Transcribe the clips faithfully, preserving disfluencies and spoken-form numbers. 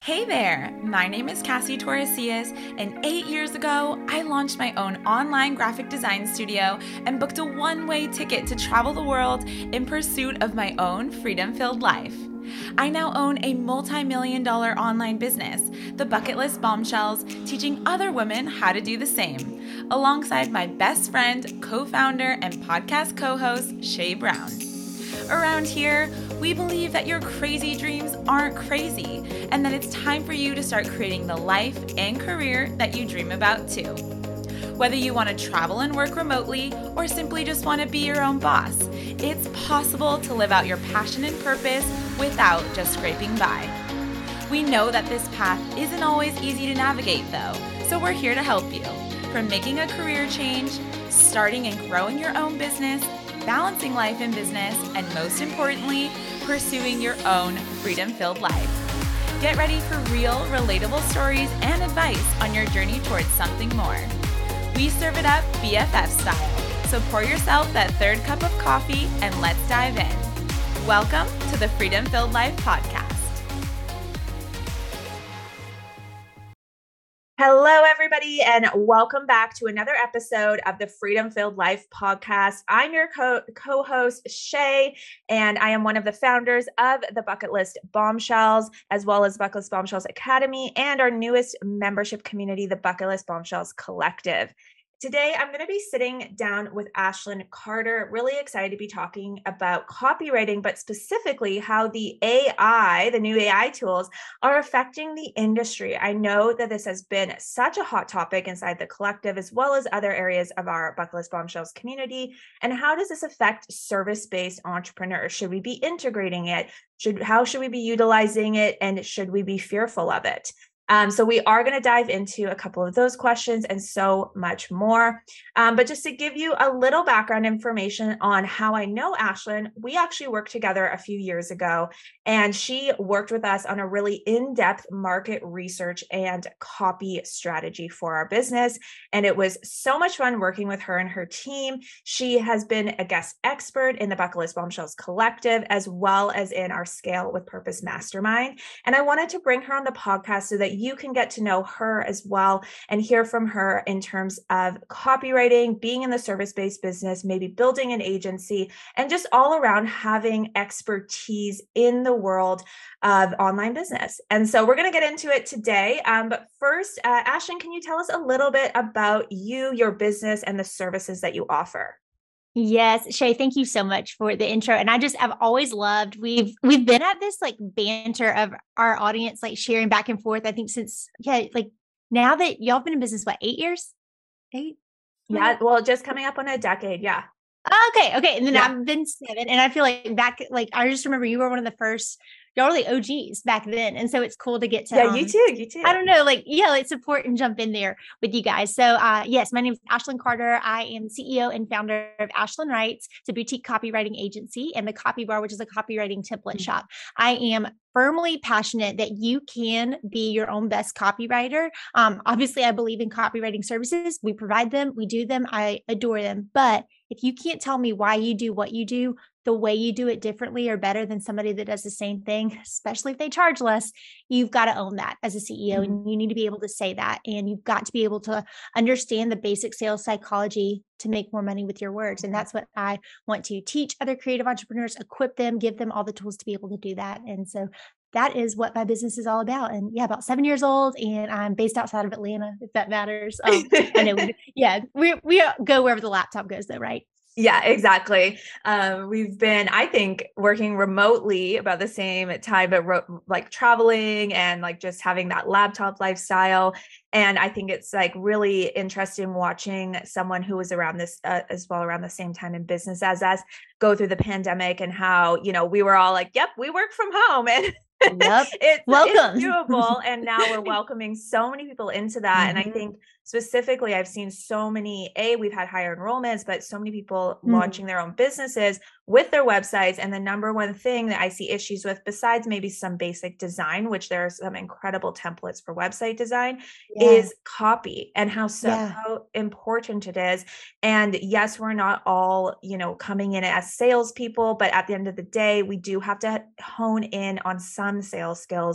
Hey there, my name is Cassie Torresias, and eight years ago, I launched my own online graphic design studio and booked a one-way ticket to travel the world in pursuit of my own freedom-filled life. I now own a multi-million dollar online business, The Bucket List Bombshells, teaching other women how to do the same, alongside my best friend, co-founder, and podcast co-host, Shay Brown. Around here, we believe that your crazy dreams aren't crazy, and that it's time for you to start creating the life and career that you dream about too. Whether you want to travel and work remotely, or simply just want to be your own boss, it's possible to live out your passion and purpose without just scraping by. We know that this path isn't always easy to navigate though, so we're here to help you. From making a career change, starting and growing your own business, balancing life and business, and most importantly, pursuing your own freedom-filled life. Get ready for real, relatable stories and advice on your journey towards something more. We serve it up B F F style, so pour yourself that third cup of coffee and let's dive in. Welcome to the Freedom Filled Life Podcast. Hello, everybody, and welcome back to another episode of the Freedom Filled Life Podcast. I'm your co- co-host, Shay, and I am one of the founders of the Bucket List Bombshells, as well as Bucket List Bombshells Academy, and our newest membership community, the Bucket List Bombshells Collective. Today, I'm going to be sitting down with Ashlyn Carter, really excited to be talking about copywriting, but specifically how the A I, the new A I tools, are affecting the industry. I know that this has been such a hot topic inside the collective, as well as other areas of our Bucket List Bombshells community. And how does this affect service-based entrepreneurs? Should we be integrating it? Should, how should we be utilizing it? And should we be fearful of it? Um, so we are going to dive into a couple of those questions and so much more. Um, but just to give you a little background information on how I know Ashlyn, we actually worked together a few years ago, and she worked with us on a really in-depth market research and copy strategy for our business. And it was so much fun working with her and her team. She has been a guest expert in the Bucket List Bombshells Collective, as well as in our Scale with Purpose Mastermind. And I wanted to bring her on the podcast so that you can get to know her as well and hear from her in terms of copywriting, being in the service-based business, maybe building an agency, and just all around having expertise in the world of online business. And so we're going to get into it today. Um, but first, uh, Ashlyn, can you tell us a little bit about you, your business, and the services that you offer? Yes, Shay, thank you so much for the intro. And I just have always loved, we've we've been at this like banter of our audience, like sharing back and forth, I think since, yeah, like now that y'all have been in business, what, eight years? Eight? Yeah, well, just coming up on a decade. Yeah. Okay. Okay. And then Yeah. I've been seven, and I feel like back, like, I just remember you were one of the first, y'all were the O Gs back then. And so it's cool to get to, Yeah, um, you too. You too. I don't know, like, yeah, like support and jump in there with you guys. So, uh, yes, my name is Ashlyn Carter. I am C E O and founder of Ashlyn Writes. It's a boutique copywriting agency, and the Copy Bar, which is a copywriting template mm-hmm. shop. I am firmly passionate that you can be your own best copywriter. Um, obviously, I believe in copywriting services. We provide them, we do them, I adore them. But if you can't tell me why you do what you do, the way you do it differently or better than somebody that does the same thing, especially if they charge less, you've got to own that as a C E O. Mm-hmm. And you need to be able to say that. And you've got to be able to understand the basic sales psychology to make more money with your words. And that's what I want to teach other creative entrepreneurs, equip them, give them all the tools to be able to do that. And so that is what my business is all about. And yeah, about seven years old, and I'm based outside of Atlanta, if that matters. Um, I know. We, yeah, we we go wherever the laptop goes though, right? Yeah, exactly. Um, we've been, I think, working remotely about the same time, but ro- like traveling and like just having that laptop lifestyle. And I think it's like really interesting watching someone who was around this uh, as well around the same time in business as us go through the pandemic, and how, you know, we were all like, yep, we work from home. And Yep. it's, Welcome. it's doable. And now we're welcoming so many people into that. Mm-hmm. And I think specifically, I've seen so many, A, we've had higher enrollments, but so many people mm-hmm. launching their own businesses with their websites. And the number one thing that I see issues with, besides maybe some basic design, which there are some incredible templates for website design, yeah. is copy, and how so yeah. how important it is. And yes, we're not all, you know, coming in as salespeople, but at the end of the day, we do have to hone in on some sales skills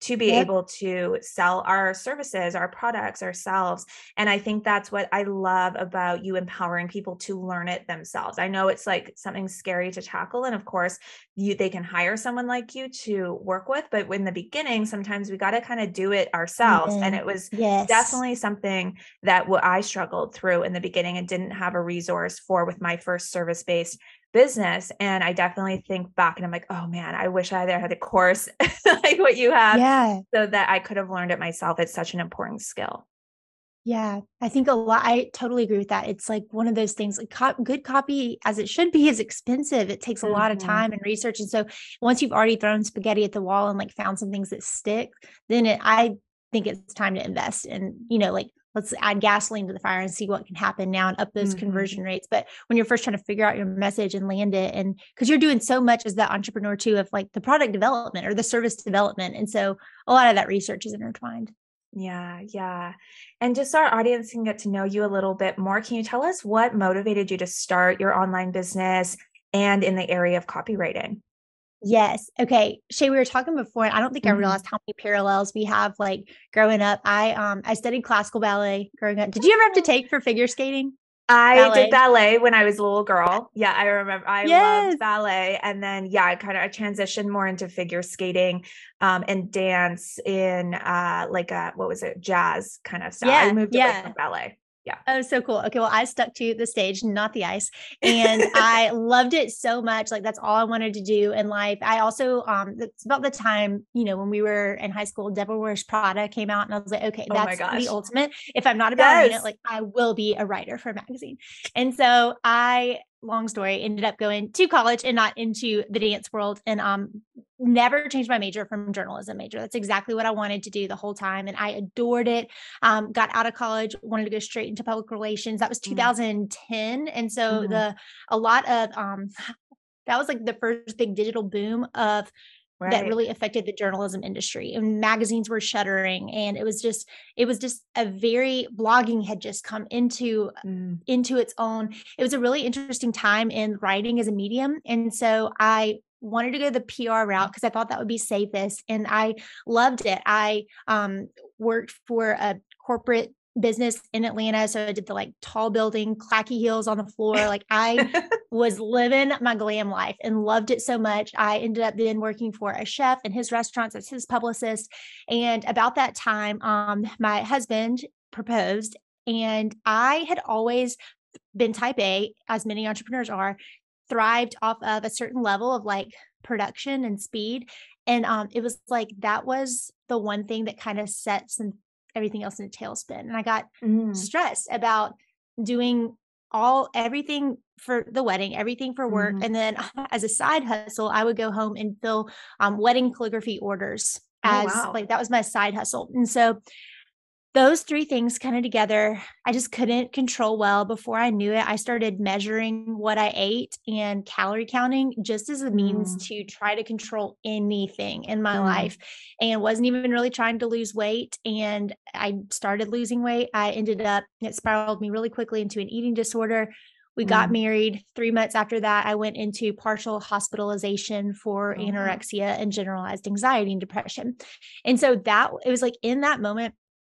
to be Yep. able to sell our services, our products ourselves. And I think that's what I love about you empowering people to learn it themselves. I know it's like something scary to tackle. And of course, you they can hire someone like you to work with, but in the beginning, sometimes we got to kind of do it ourselves. And Amen. it was Yes. definitely something that what I struggled through in the beginning and didn't have a resource for with my first service-based business. And I definitely think back and I'm like, oh man, I wish I had had a course like what you have Yeah. so that I could have learned it myself. It's such an important skill. Yeah, I think a lot I totally agree with that. It's like one of those things, like co good copy as it should be is expensive. It takes a lot of Mhm. time and research. And so once you've already thrown spaghetti at the wall and like found some things that stick, then it, I think it's time to invest and, you know, like let's add gasoline to the fire and see what can happen now and up those Mhm. conversion rates. But when you're first trying to figure out your message and land it, and because you're doing so much as that entrepreneur too, of like the product development or the service development. And so a lot of that research is intertwined. Yeah, yeah. And just so our audience can get to know you a little bit more, can you tell us what motivated you to start your online business and in the area of copywriting? Yes. Okay. Shay, we were talking before, and I don't think I Mhm. realized how many parallels we have like growing up. I um I studied classical ballet growing up. Did you ever have to Oh. take for figure skating? I did Ballet? ballet when I was a little girl. Yeah, I remember I loved Yes. ballet. And then, yeah, I kind of I transitioned more into figure skating um, and dance in uh, like a, what was it, jazz kind of style. I Yeah. moved away from Yeah. ballet. Yeah. Oh, so cool. Okay, well, I stuck to the stage, not the ice, and I loved it so much. Like that's all I wanted to do in life. I also, um, it's about the time, you know, when we were in high school, Devil Wears Prada came out, and I was like, okay, Oh my that's the gosh. ultimate. If I'm not a ballerina, Yes. like I will be a writer for a magazine. And so I, long story, ended up going to college and not into the dance world, and um, never changed my major from journalism major. That's exactly what I wanted to do the whole time, and I adored it. Um, got out of college, wanted to go straight into public relations. That was Mm, two thousand ten. And so mhm. the a lot of um that was like the first big digital boom of that Right. really affected the journalism industry, and magazines were shuttering, and it was just it was just a very blogging had just come into Mm, into its own. It was a really interesting time in writing as a medium. And so I wanted to go the P R route because I thought that would be safest. And I loved it. I um, worked for a corporate business in Atlanta. So I did the like tall building, clacky heels on the floor. Like I was living my glam life and loved it so much. I ended up then working for a chef in his restaurants as his publicist. And about that time, um, my husband proposed, and I had always been type A, as many entrepreneurs are, thrived off of a certain level of like production and speed. And um, it was like that was the one thing that kind of sets and everything else in a tailspin. And I got mm, stressed about doing all everything for the wedding, everything for work. mhm. And then as a side hustle, I would go home and fill um, wedding calligraphy orders Oh, as wow. like that was my side hustle. And so those three things kinda together, I just couldn't control well. Before I knew it, I started measuring what I ate and calorie counting just as a means Mm, to try to control anything in my mm, life, and wasn't even really trying to lose weight. And I started losing weight. I ended up it spiraled me really quickly into an eating disorder. We got mm. married. three months after that, I went into partial hospitalization for Oh, wow. anorexia and generalized anxiety and depression. And so that it was like in that moment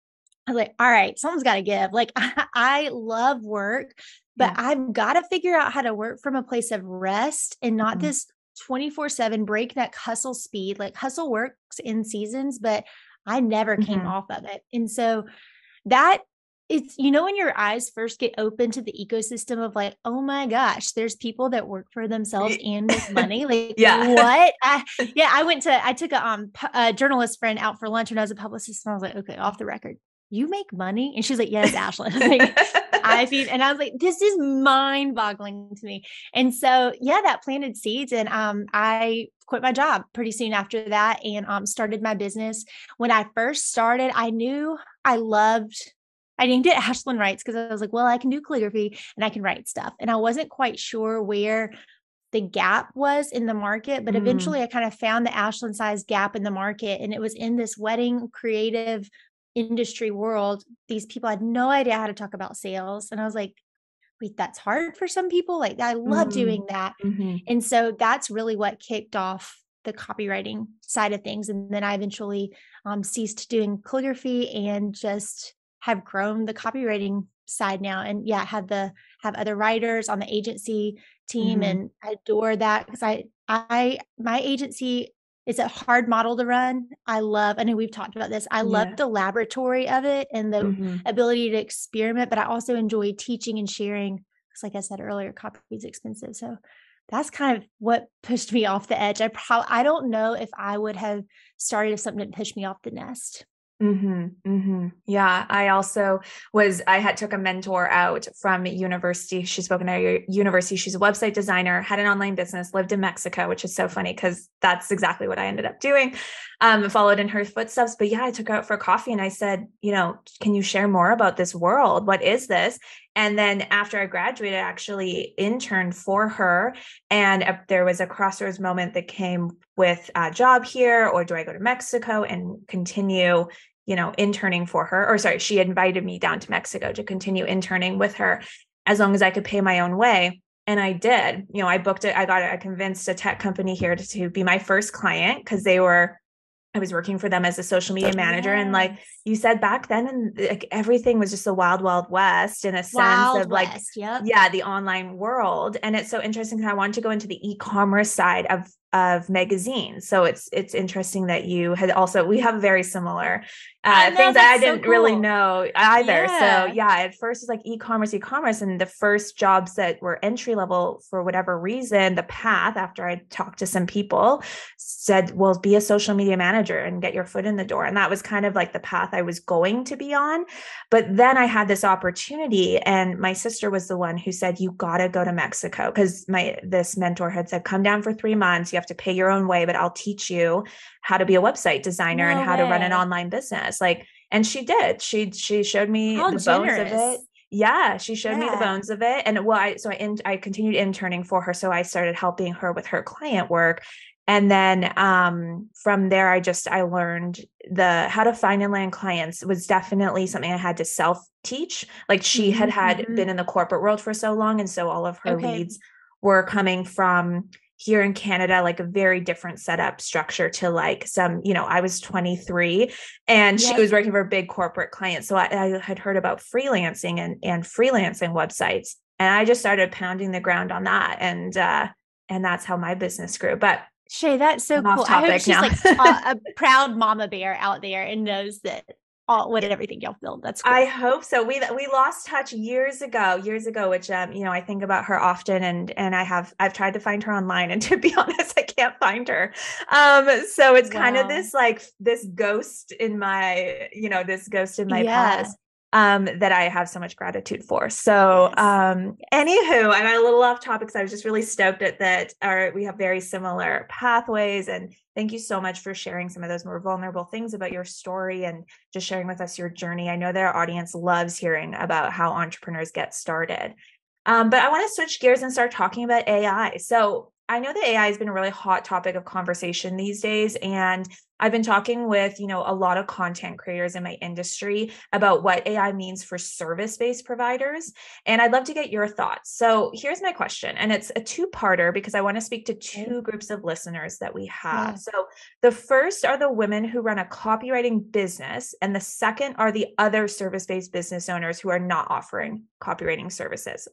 I was like, all right, someone's got to give. Like, I, I love work, but Yeah. I've got to figure out how to work from a place of rest and not Mhm, this twenty-four seven breakneck hustle speed. Like, hustle works in seasons, but I never came mhm. off of it. And so that it's, you know, when your eyes first get open to the ecosystem of like, oh my gosh, there's people that work for themselves Ye and make money. Like, Yeah. what? I, yeah, I went to, I took a, um, pu- a journalist friend out for lunch when I was a publicist, and I was like, okay, off the record, you make money? And she's like, yes, Ashley. Like, I feed, and I was like, this is mind boggling to me. And so, yeah, that planted seeds. And um, I quit my job pretty soon after that and um, started my business. When I first started, I knew I loved, I named it Ashlyn Writes because I was like, well, I can do calligraphy and I can write stuff. And I wasn't quite sure where the gap was in the market, but Mm, eventually I kind of found the Ashlyn size gap in the market. And it was in this wedding creative industry world. These people had no idea how to talk about sales. And I was like, wait, that's hard for some people. Like, I love mm, doing that. mhm. And so that's really what kicked off the copywriting side of things. And then I eventually um, ceased doing calligraphy and just have grown the copywriting side now. And yeah, have the, have other writers on the agency team. Mm-hmm. And I adore that because I, I, my agency is a hard model to run. I love, I know we've talked about this. I love Yeah. the laboratory of it and the Mm-hmm. ability to experiment, but I also enjoy teaching and sharing. Because like I said earlier, copy is expensive. So that's kind of what pushed me off the edge. I probably, I don't know if I would have started if something didn't push me off the nest. Mm-hmm, mm-hmm. Yeah. I also was, I had took a mentor out from university. She spoke at a university. She's a website designer, had an online business, lived in Mexico, which is so funny because that's exactly what I ended up doing. Um, followed in her footsteps. But yeah, I took her out for coffee and I said, you know, can you share more about this world? What is this? And then after I graduated, I actually interned for her. And uh, there was a crossroads moment that came with a job here, or do I go to Mexico and continue, you know, interning for her? Or sorry, she invited me down to Mexico to continue interning with her as long as I could pay my own way. And I did, you know, I booked it. I got it. I convinced a tech company here to, to be my first client because they were, I was working for them as a social media manager. Yes. And like you said back then, and like everything was just the wild, wild west in a sense wild of like, west, yep. yeah, the online world. And it's so interesting because I wanted to go into the e-commerce side of, of magazines. So it's, it's interesting that you had also, we have very similar uh, know, things that I so didn't cool. really know either. Yeah. So yeah, at first it's like e-commerce, e-commerce. And the first jobs that were entry level for whatever reason, the path after I talked to some people said, well, be a social media manager and get your foot in the door. And that was kind of like the path I was going to be on. But then I had this opportunity and my sister was the one who said, you got to go to Mexico. Cause my, this mentor had said, come down for three months. You have to pay your own way, but I'll teach you how to be a website designer No and how way. to run an online business. Like, and she did, she, she showed me How the generous. bones of it. Yeah. She showed yeah. me the bones of it. And well, I, so I, in, I continued interning for her. So I started helping her with her client work. And then um, from there, I just, I learned the, how to find and land clients was definitely something I had to self teach. Like she mm-hmm, had had mm-hmm. been in the corporate world for so long. And so all of her okay. leads were coming from here in Canada, like a very different setup structure to like some, you know, I was twenty-three and yep. she was working for a big corporate client. So I, I had heard about freelancing and, and freelancing websites. And I just started pounding the ground on that. And, uh, and that's how my business grew. But Shay, that's so I'm cool. off I hope topic she's now. like a, a proud mama bear out there and knows that all what everything y'all build. That's cool. I hope so. We we lost touch years ago, years ago, which um, you know, I think about her often and and I have I've tried to find her online and to be honest, I can't find her. Um, so it's wow. kind of this like this ghost in my, you know, this ghost in my yeah. past. Um, that I have so much gratitude for. So, yes. um, anywho, I'm a little off topic. So I was just really stoked at that. Our, we have very similar pathways, and thank you so much for sharing some of those more vulnerable things about your story and just sharing with us your journey. I know that our audience loves hearing about how entrepreneurs get started. Um, but I want to switch gears and start talking about A I. So I know that A I has been a really hot topic of conversation these days, and I've been talking with, you know, a lot of content creators in my industry about what A I means for service-based providers. And I'd love to get your thoughts. So here's my question, and it's a two-parter because I want to speak to two groups of listeners that we have. Yeah. So the first are the women who run a copywriting business, and the second are the other service-based business owners who are not offering copywriting services.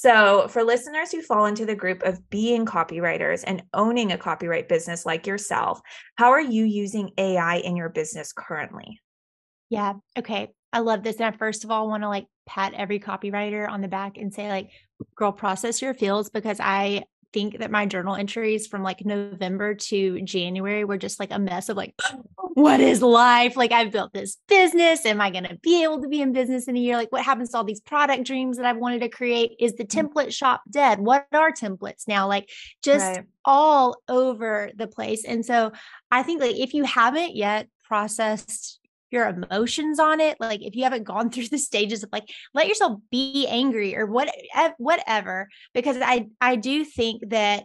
So for listeners who fall into the group of being copywriters and owning a copyright business like yourself, how are you using using A I in your business currently? Yeah. Okay. I love this. And I first of all want to like pat every copywriter on the back and say like, girl, process your feels, because I think that my journal entries from like November to January were just like a mess of like, what is life? Like I've built this business. Am I going to be able to be in business in a year? Like what happens to all these product dreams that I've wanted to create? Is the template shop dead? What are templates now? Like just right. all over the place. And so I think like if you haven't yet processed your emotions on it, like if you haven't gone through the stages of like, let yourself be angry or what, whatever, because I, I do think that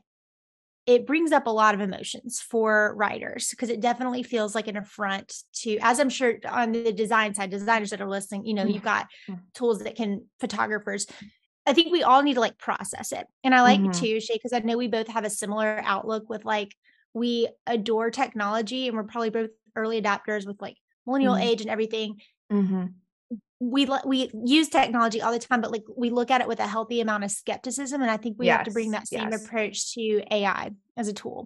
it brings up a lot of emotions for writers, because it definitely feels like an affront to, as I'm sure on the design side, designers that are listening, you know, you've got tools that can, photographers, I think we all need to like process it. And I like mm-hmm. too, Shay, because I know we both have a similar outlook with like, we adore technology and we're probably both early adopters with like millennial Mhm. age and everything. Mhm. We le- we use technology all the time, but like we look at it with a healthy amount of skepticism, and I think we have to bring Yes. that same Yes. approach to A I as a tool.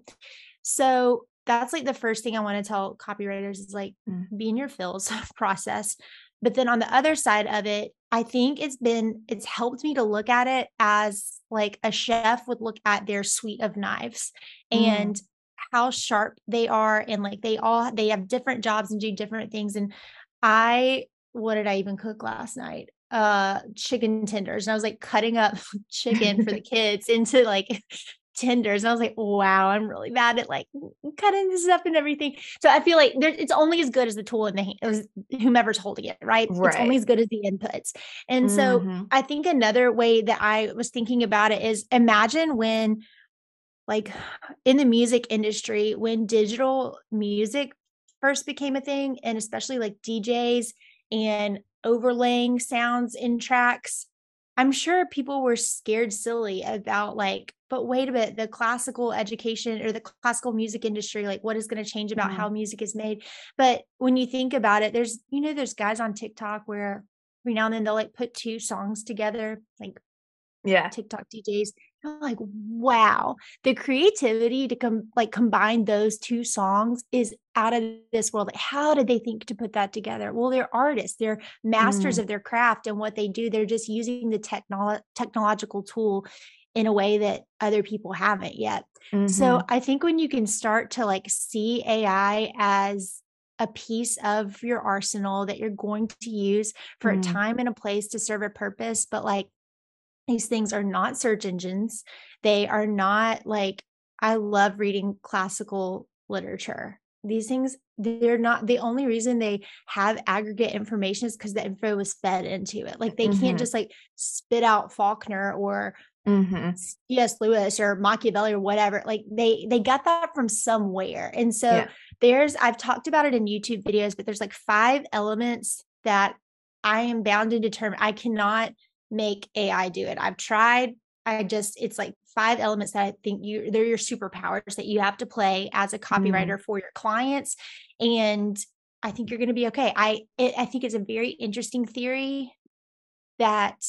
So that's like the first thing I want to tell copywriters is like Mm. be in your feels process. But then on the other side of it, I think it's been it's helped me to look at it as like a chef would look at their suite of knives Mm. and how sharp they are, and like they all they have different jobs and do different things. And I what did I even cook last night? Uh, chicken tenders. And I was like cutting up chicken for the kids into like tenders. And I was like, wow, I'm really bad at like cutting this up and everything. So I feel like there, it's only as good as the tool in the hand, as whomever's holding it, right? It's only Right. as good as the inputs. And so Mhm. I think another way that I was thinking about it is imagine when, like, in the music industry, when digital music first became a thing, and especially like D Js and overlaying sounds in tracks, I'm sure people were scared silly about like, but wait a bit, the classical education or the classical music industry, like what is going to change about Mm. how music is made? But when you think about it, there's, you know, there's guys on TikTok where every now and then they'll like put two songs together, like Yeah. TikTok D Js. I'm like, wow, the creativity to come like combine those two songs is out of this world. Like, how did they think to put that together? Well, they're artists, they're masters Mm. of their craft and what they do. They're just using the technolo- technological tool in a way that other people haven't yet. So Mhm. I think when you can start to like see A I as a piece of your arsenal that you're going to use for a Mm. time and a place to serve a purpose, but like these things are not search engines. They are not like I love reading classical literature. These things, they're not the only reason they have aggregate information is because the info was fed into it. Like they can't Mhm. just like spit out Faulkner or Mhm. C S. Lewis or Machiavelli or whatever. Like they they got that from somewhere. And so Yeah. there's I've talked about it in YouTube videos, but there's like five elements that I am bound and determined I cannot make A I do it. I've tried. I just it's like five elements that I think you they're your superpowers that you have to play as a Mm. copywriter for your clients. And I think you're going to be okay. I it, I think it's a very interesting theory that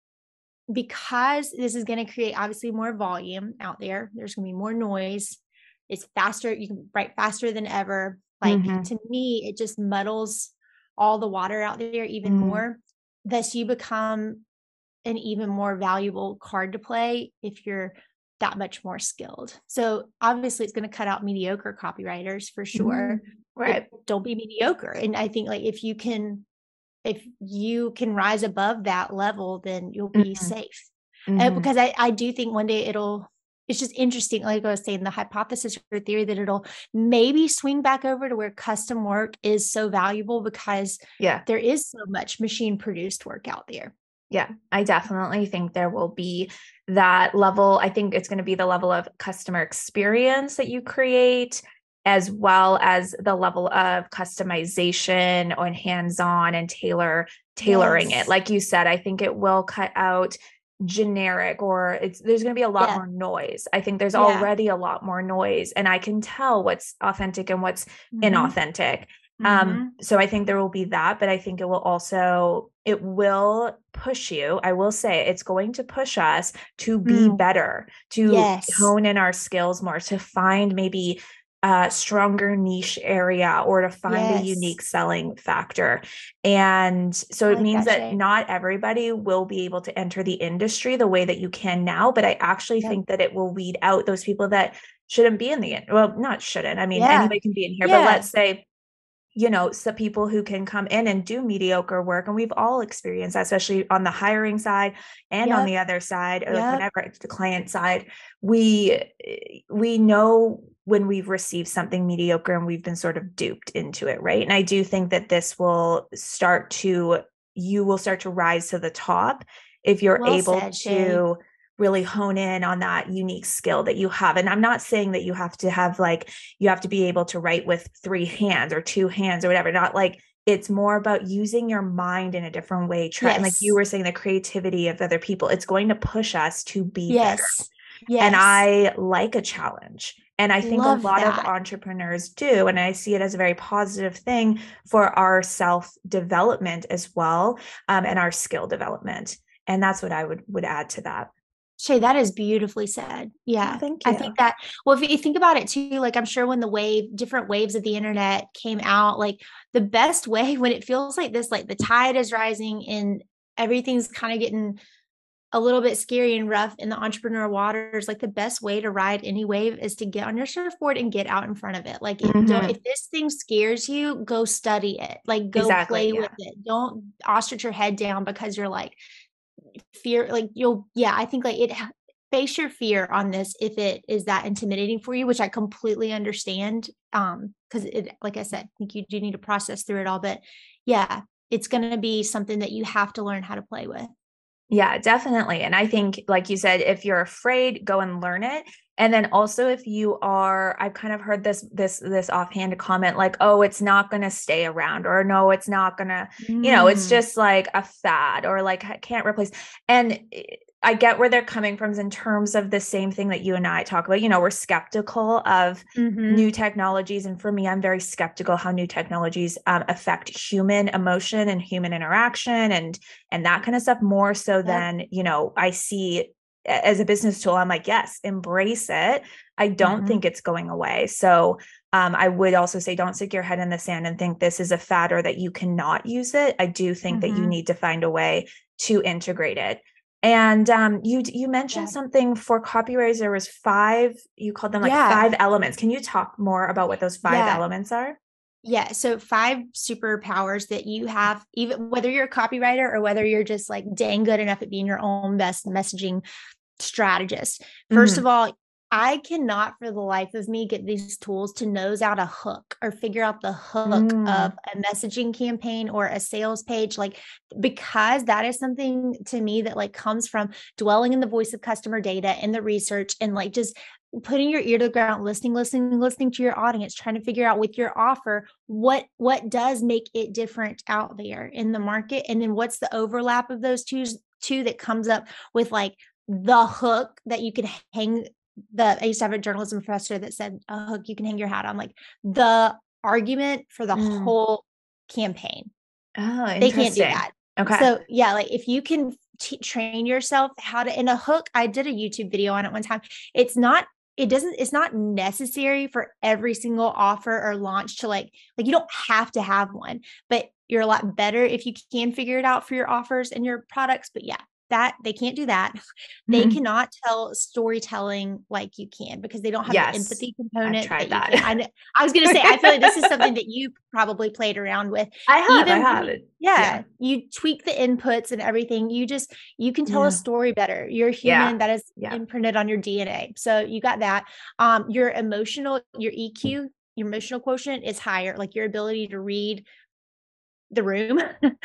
because this is going to create obviously more volume out there, there's going to be more noise. It's faster. You can write faster than ever. Like Mhm. to me, it just muddles all the water out there even Mm. more. Thus, you become an even more valuable card to play if you're that much more skilled. So obviously, it's going to cut out mediocre copywriters for sure, Mhm. but Right. don't be mediocre. And I think like if you can if you can rise above that level, then you'll be Mhm. safe. Uh, Mhm. because I, I do think one day it'll, it's just interesting. Like I was saying, the hypothesis or theory that it'll maybe swing back over to where custom work is so valuable because Yeah. there is so much machine produced work out there. Yeah, I definitely think there will be that level. I think it's going to be the level of customer experience that you create, as well as the level of customization and hands-on and tailor tailoring it. Yes. Like you said, I think it will cut out generic or it's there's going to be a lot Yeah. more noise. I think there's Yeah. already a lot more noise and I can tell what's authentic and what's Mm-hmm. inauthentic. Um, Mm-hmm. so I think there will be that, but I think it will also, it will push you. I will say it's going to push us to be Mm. better, to Yes. hone in our skills more, to find maybe a stronger niche area or to find a Yes. unique selling factor. And so I it like means that, that Shay. not everybody will be able to enter the industry the way that you can now, but I actually Yep. think that it will weed out those people that shouldn't be in the, well, not shouldn't, I mean, Yeah. anybody can be in here, but Yeah. let's say, you know, some people who can come in and do mediocre work. And we've all experienced that, especially on the hiring side and on Yep. the other side, or like Yep. whenever it's the client side, we, we know when we've received something mediocre and we've been sort of duped into it. Right. And I do think that this will start to, you will start to rise to the top if you're Well able said, Shay. to really hone in on that unique skill that you have. And I'm not saying that you have to have like, you have to be able to write with three hands or two hands or whatever, not like, it's more about using your mind in a different way. Try, and like you Yes. were saying, the creativity of other people, it's going to push us to be better. Yes. And Yes. I like a challenge. And I think Love a lot that. of entrepreneurs do. And I see it as a very positive thing for our self-development as well, um, and our skill development. And that's what I would, would add to that. Shay, that is beautifully said. Yeah. Oh, thank you. I think that, well, if you think about it too, like I'm sure when the wave, different waves of the internet came out, like the best way when it feels like this, like the tide is rising and everything's kind of getting a little bit scary and rough in the entrepreneur waters, like the best way to ride any wave is to get on your surfboard and get out in front of it. Like if, Mm-hmm. don't, if this thing scares you, go study it, like go Exactly, play yeah. with it. Don't ostrich your head down because you're like fear, like you'll, yeah, I think like it, face your fear on this if it is that intimidating for you, which I completely understand. Um, because it, like I said, I think you do need to process through it all, but yeah, it's going to be something that you have to learn how to play with. Yeah, definitely. And I think, like you said, if you're afraid, go and learn it. And then also if you are, I've kind of heard this, this, this offhand comment, like, oh, it's not going to stay around, or no, it's not going to, mm. you know, it's just like a fad, or like, I can't replace. And I get where they're coming from in terms of the same thing that you and I talk about. You know, we're skeptical of mm-hmm. new technologies. And for me, I'm very skeptical how new technologies um, affect human emotion and human interaction and, and that kind of stuff more so yep. than, you know, I see as a business tool. I'm like, yes, embrace it. I don't mm-hmm. think it's going away. So um, I would also say, don't stick your head in the sand and think this is a fad or that you cannot use it. I do think mm-hmm. that you need to find a way to integrate it. And um, you you mentioned yeah. something for copywriters. There was five, you called them like yeah. five elements. Can you talk more about what those five yeah. elements are? Yeah. So five superpowers that you have, even whether you're a copywriter or whether you're just like dang good enough at being your own best messaging strategist. First mm-hmm. of all, I cannot for the life of me get these tools to nose out a hook or figure out the hook mm. of a messaging campaign or a sales page, like, because that is something to me that like comes from dwelling in the voice of customer data and the research and like just putting your ear to the ground, listening, listening, listening to your audience, trying to figure out with your offer, what, what does make it different out there in the market. And then what's the overlap of those two, two that comes up with like the hook that you can hang the, I used to have a journalism professor that said a hook you can hang your hat on, like the argument for the mm. whole campaign. Oh, they can't do that. Okay. So yeah, like if you can t- train yourself how to, in a hook, I did a YouTube video on it one time. It's not, it doesn't, it's not necessary for every single offer or launch to like, like you don't have to have one, but you're a lot better if you can figure it out for your offers and your products. But yeah, that they can't do that. They mm-hmm. cannot tell storytelling like you can because they don't have yes. the empathy component. I've tried that. that. I, I was going to say, I feel like this is something that you probably played around with. I have, Even I have. When, yeah, yeah. You tweak the inputs and everything. You just, you can tell yeah. a story better. You're human. Yeah. That is yeah. imprinted on your D N A. So you got that. Um, your emotional, your E Q, your emotional quotient is higher. Like your ability to read the room.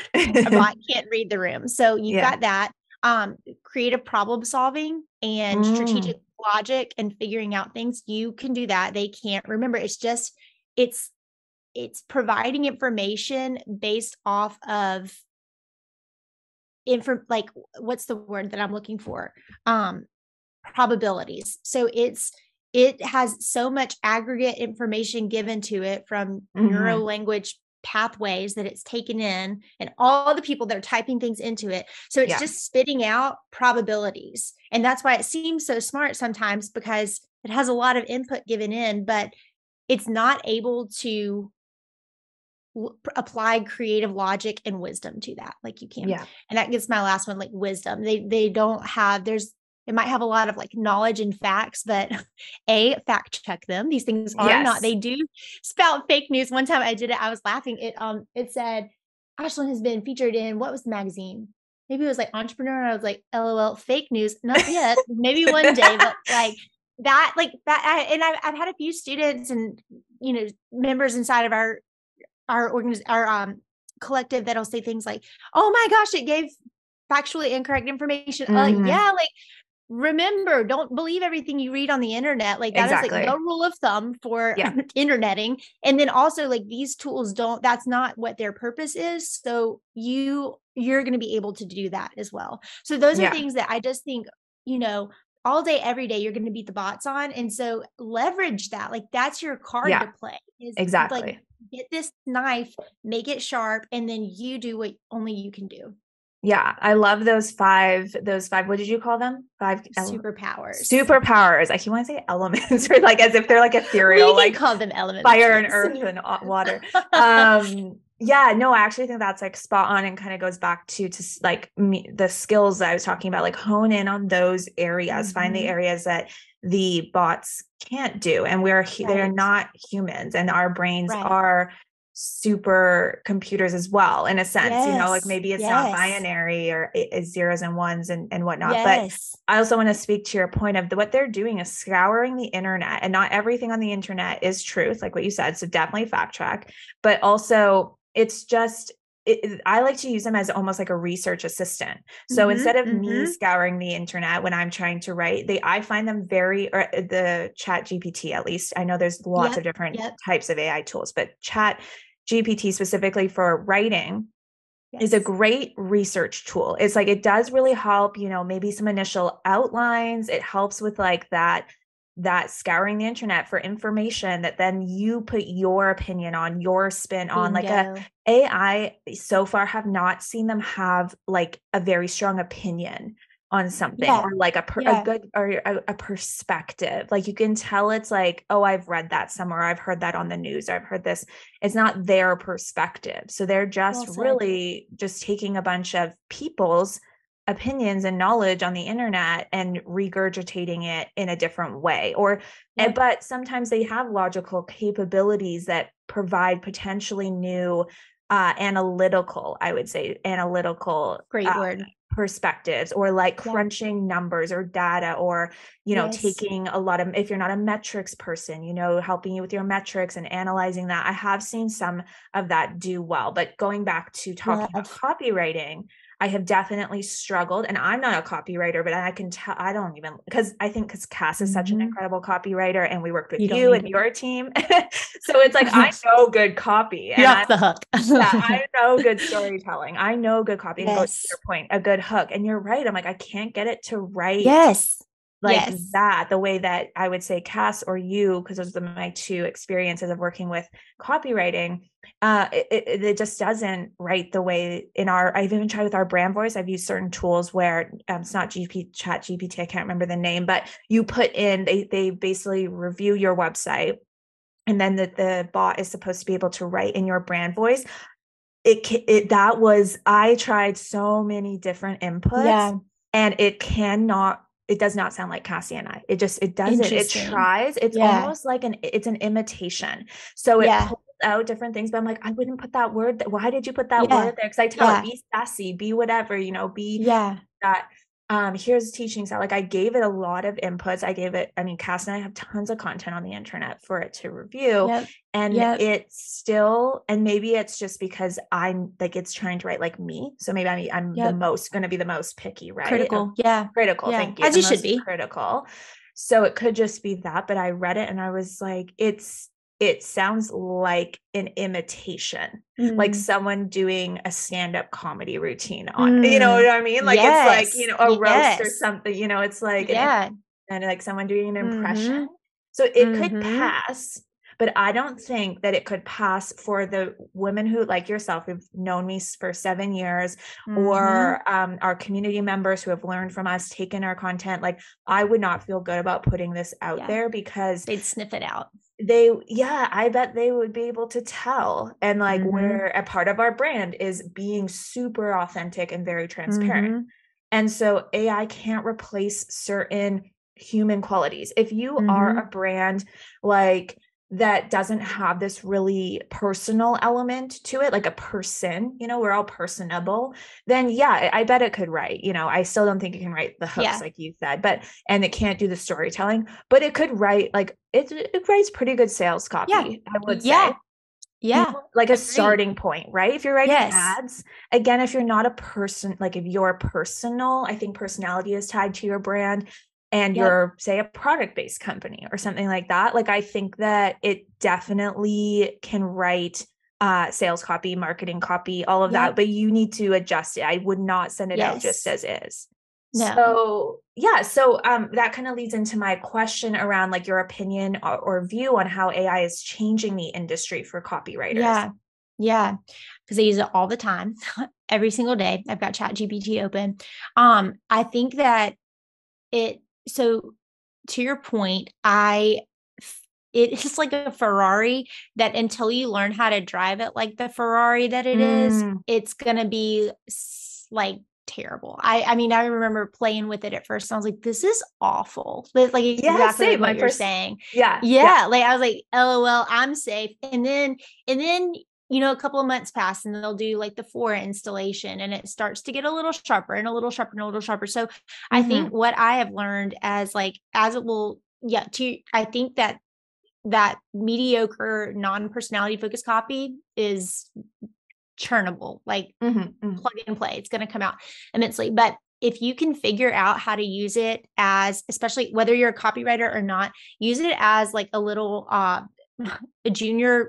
A bot can't read the room. So you've yeah. got that. Um, creative problem solving and mm. strategic logic and figuring out things. You can do that. They can't. Remember, it's just, it's, it's providing information based off of info, like what's the word that I'm looking for? Um, probabilities. So it's, it has so much aggregate information given to it from mm-hmm. neuro language pathways that it's taken in and all the people that are typing things into it. So it's yeah. just spitting out probabilities. And that's why it seems so smart sometimes because it has a lot of input given in, but it's not able to l- apply creative logic and wisdom to that like you can. Yeah. And that gets my last one, like wisdom. They, they don't have, there's, it might have a lot of like knowledge and facts, but a fact check them. These things are yes. not, they do spout fake news. One time I did it. I was laughing. It, um, it said, Ashlyn has been featured in, what was the magazine? Maybe it was like Entrepreneur. And I was like, L O L, fake news. Not yet. Maybe one day, but like that, like that. I, and I've, I've had a few students and, you know, members inside of our, our organization, our, um, collective that'll say things like, oh my gosh, it gave factually incorrect information. Mm-hmm. Uh, yeah. Like, remember, don't believe everything you read on the internet. Like that exactly. is like the rule of thumb for yeah. interneting. And then also like these tools don't, that's not what their purpose is. So you, you're going to be able to do that as well. So those yeah. are things that I just think, you know, all day, every day, you're going to beat the bots on. And so leverage that. Like that's your card Yeah, to play is like, exactly. get this knife, make it sharp, and then you do what only you can do. Yeah. I love those five, those five, what did you call them? Five ele- Superpowers. Superpowers. I keep want to say elements or like as if they're like ethereal, we like call them elements. fire and earth and water. Um, yeah, no, I actually think that's like spot on and kind of goes back to, to like me, the skills that I was talking about, like hone in on those areas, mm-hmm. find the areas that the bots can't do. And we're, right. they're not humans and our brains right. are super computers as well, in a sense, yes. you know, like maybe it's yes. not binary or it's zeros and ones and, and whatnot. Yes. But I also want to speak to your point of the, what they're doing is scouring the internet, and not everything on the internet is truth, like what you said. So definitely fact check, but also it's just, it, I like to use them as almost like a research assistant. So mm-hmm, instead of mm-hmm. me scouring the internet when I'm trying to write, they, I find them very, or the Chat G P T, at least I know there's lots yep, of different yep. types of A I tools, but Chat G P T specifically for writing yes. is a great research tool. It's like, it does really help, you know, maybe some initial outlines. It helps with like that, that scouring the internet for information that then you put your opinion on, your spin on. Bingo. Like a A I so far have not seen them have like a very strong opinion on something yeah. or like a, per, yeah. a good or a, a perspective. Like you can tell it's like, oh, I've read that somewhere. I've heard that on the news. I've heard this. It's not their perspective. So they're just well really just taking a bunch of people's opinions and knowledge on the internet and regurgitating it in a different way. Or, yep. and, but sometimes they have logical capabilities that provide potentially new uh, analytical, I would say, analytical. Great uh, word. perspectives, or like crunching yeah. numbers or data, or, you know, yes. taking a lot of, if you're not a metrics person, you know, helping you with your metrics and analyzing that. I have seen some of that do well, but going back to talking yeah. about copywriting, I have definitely struggled, and I'm not a copywriter, but I can tell, I don't even, because I think because Cass is mm-hmm. such an incredible copywriter and we worked with you, you and your team. So it's like, I know good copy. You're off the hook. yeah, I know good storytelling. I know good copy. And yes. go to your point, a good hook. And you're right. I'm like, I can't get it to write. Yes. Like yes. that, the way that I would say Cass or you, because those are my two experiences of working with copywriting. Uh, it, it, it just doesn't write the way in our, I've even tried with our brand voice. I've used certain tools where um, it's not G P, Chat G P T, I can't remember the name, but you put in, they, they basically review your website, and then that the bot is supposed to be able to write in your brand voice. It, it, that was, I tried so many different inputs yeah. and it cannot, it does not sound like Cassie and I. It just, it doesn't, it tries. It's yeah. almost like an, it's an imitation. So it yeah. pulls out different things, but I'm like, I wouldn't put that word. Th- Why did you put that yeah. word there? Cause I tell yeah. it, be sassy, be whatever, you know, be yeah. that. Um, here's teaching style. Like I gave it a lot of inputs. I gave it, I mean, Cass and I have tons of content on the internet for it to review yep. and yep. it's still, and maybe it's just because I'm like, it's trying to write like me. So maybe I'm, I'm yep. the most going to be the most picky, right? Critical. Um, yeah. Critical. Yeah. Thank you. As the you should be. Critical. So it could just be that, but I read it and I was like, it's, it sounds like an imitation, mm. like someone doing a stand-up comedy routine on, mm. you know what I mean? Like yes. it's like, you know, a yes. roast or something, you know, it's like, yeah. an, and like someone doing an impression. Mm-hmm. So it mm-hmm. could pass, but I don't think that it could pass for the women who, like yourself, who've known me for seven years mm-hmm. or um, our community members who have learned from us, taken our content. Like I would not feel good about putting this out yeah. there because they'd sniff it out. They, yeah, I bet they would be able to tell. And like, mm-hmm. we're a part of our brand is being super authentic and very transparent. Mm-hmm. And so A I can't replace certain human qualities. If you mm-hmm. are a brand like that doesn't have this really personal element to it, like a person, you know, we're all personable, then yeah, I bet it could write, you know, I still don't think it can write the hooks yeah. like you said, but, and it can't do the storytelling, but it could write like, it, it writes pretty good sales copy, yeah. I would yeah. say. Yeah. You know, like a Agreed. starting point, right? If you're writing yes. ads, again, if you're not a person, like if you're personal, I think personality is tied to your brand. And yep. you're, say, a product-based company or something like that. Like, I think that it definitely can write uh, sales copy, marketing copy, all of yep. that, but you need to adjust it. I would not send it yes. out just as is. No. So yeah, so um, that kind of leads into my question around like your opinion or, or view on how A I is changing the industry for copywriters. Yeah. Yeah. Because I use it all the time, every single day. I've got Chat G P T open. Um, I think that it, so to your point, I, it's like a Ferrari that until you learn how to drive it like the Ferrari that it is, Mm. it's going to be like terrible. I I mean, I remember playing with it at first. And I was like, this is awful. Like like Yeah, exactly same. what My you're first, saying. yeah, Yeah, yeah. like I was like, LOL, I'm safe. And then and then you know, a couple of months pass and they'll do like the four installation and it starts to get a little sharper and a little sharper and a little sharper. So I think Mhm. what I have learned as like as it will, yeah, to I think that that mediocre non-personality focused copy is churnable, like Mhm, mhm. plug and play. It's going to come out immensely. But if you can figure out how to use it as, especially whether you're a copywriter or not, use it as like a little, uh, a junior,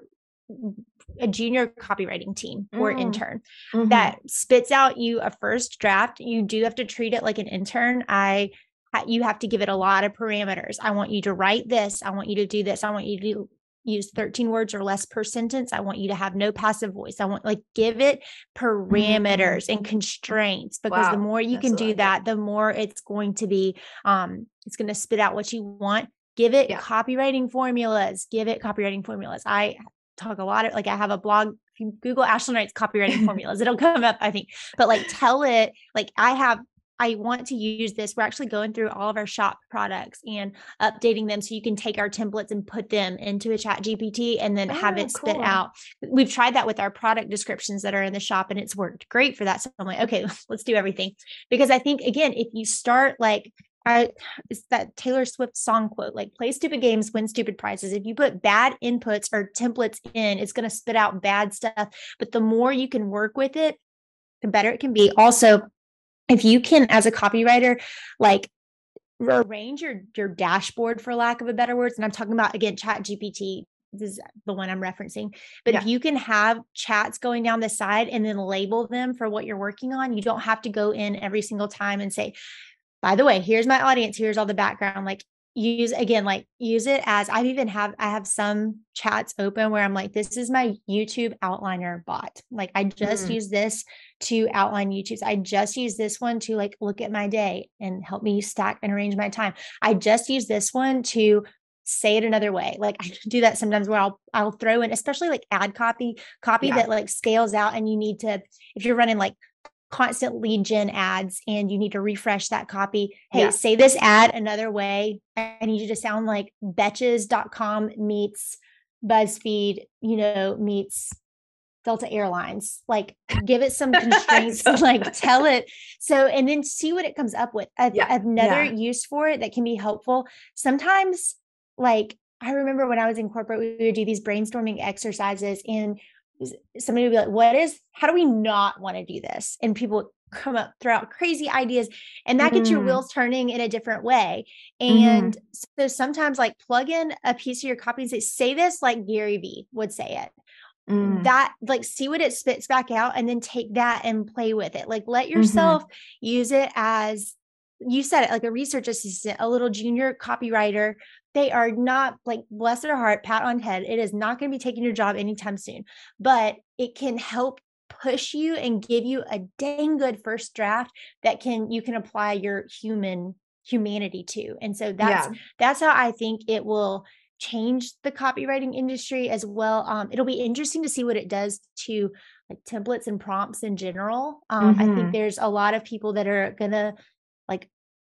a junior copywriting team or Mm. intern Mhm. that spits out you a first draft. You do have to treat it like an intern. I, you have to give it a lot of parameters. I want you to write this. I want you to do this. I want you to do use thirteen words or less per sentence. I want you to have no passive voice. I want like give it parameters Mm. and constraints, because the Wow, more you that's can what I do like. that, the more it's going to be, um, it's going to spit out what you want. Give it Yeah. copywriting formulas, give it copywriting formulas. I talk a lot of, like, I have a blog. If you Google Ashlyn Wrights copywriting formulas, it'll come up, I think, but like, tell it, like, I have, I want to use this. We're actually going through all of our shop products and updating them so you can take our templates and put them into a Chat G P T and then have Oh, it spit cool. out. We've tried that with our product descriptions that are in the shop and it's worked great for that. So I'm like, okay, let's do everything. Because I think, again, if you start like, I, it's that Taylor Swift song quote, like, play stupid games, win stupid prizes. If you put bad inputs or templates in, it's going to spit out bad stuff. But the more you can work with it, the better it can be. Also, if you can, as a copywriter, like arrange your your dashboard, for lack of a better words, and I'm talking about, again, Chat G P T, this is the one I'm referencing, but Yeah. if you can have chats going down the side and then label them for what you're working on, you don't have to go in every single time and say, by the way, here's my audience, here's all the background. Like, use, again, like, use it as, I've even have, I have some chats open where I'm like, this is my YouTube outliner bot. Like, I just Mm. use this to outline YouTubes. I just use this one to like look at my day and help me stack and arrange my time. I just use this one to say it another way. Like, I do that sometimes where I'll, I'll throw in, especially like ad copy, copy Yeah. that like scales out, and you need to, if you're running like constant lead gen ads and you need to refresh that copy. Hey, Yeah. say this ad another way. I need you to sound like betches dot com meets BuzzFeed, you know, meets Delta Airlines. Like, give it some constraints, So like tell it. So, and then see what it comes up with. A, Yeah. another Yeah. use for it that can be helpful. Sometimes, like, I remember when I was in corporate, we would do these brainstorming exercises and somebody would be like, what is, how do we not want to do this? And people come up, throw out crazy ideas, and that gets your Mm. wheels turning in a different way. Mhm. And so sometimes, like, plug in a piece of your copy and say, say this like Gary Vee would say it. Mm. That, like, see what it spits back out and then take that and play with it. Like, let Mhm. yourself use it as, you said it, like a research assistant, a little junior copywriter. They are not, like, bless their heart, pat on head, it is not going to be taking your job anytime soon, but it can help push you and give you a dang good first draft that can, you can apply your human humanity to. And so that's, Yeah. that's how I think it will change the copywriting industry as well. Um, it'll be interesting to see what it does to like templates and prompts in general. Um, I think Mhm. there's a lot of people that are gonna, like,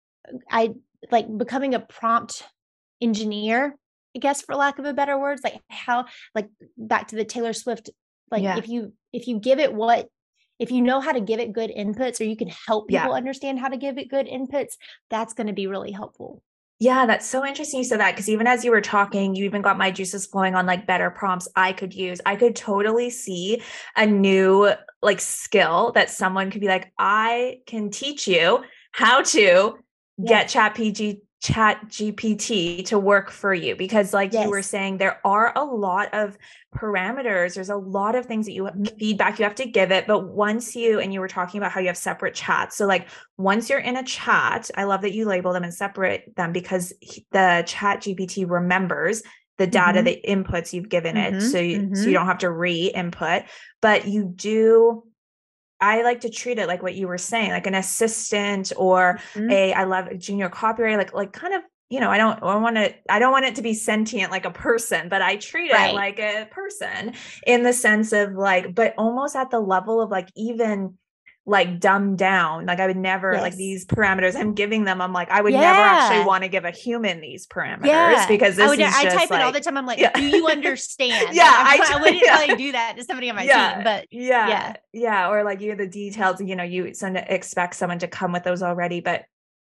I like becoming a prompt engineer, I guess, for lack of a better words, like how, like, back to the Taylor Swift, like, Yeah. if you, if you give it what, if you know how to give it good inputs, or you can help people Yeah. understand how to give it good inputs, that's going to be really helpful. Yeah, that's so interesting you said that, because even as you were talking, you even got my juices flowing on like better prompts I could use. I could totally see a new like skill that someone could be like, I can teach you how to get Yes. Chat Chat G P T to work for you, because like yes. you were saying, there are a lot of parameters. There's a lot of things that you feedback you have to give it. But once you, and you were talking about how you have separate chats. So like once you're in a chat, I love that you label them and separate them, because the Chat G P T remembers the data, mm-hmm. the inputs you've given mm-hmm. it. So you, mm-hmm. so you don't have to re-input, but you do. I like to treat it like what you were saying, like an assistant or mm-hmm. a, I love a junior copywriter, like, like kind of, you know, I don't I want to, I don't want it to be sentient like a person, but I treat right. it like a person in the sense of like, but almost at the level of like, even like dumbed down. Like I would never yes. like these parameters I'm giving them. I'm like, I would yeah. never actually want to give a human these parameters yeah. because this I would, is I just type like, it all the time. I'm like, yeah. do you understand? yeah. Like, I, I, I wouldn't yeah. probably do that to somebody on my yeah. team, but yeah. yeah. Yeah. Or like you, the details, you know, you send expect someone to come with those already, but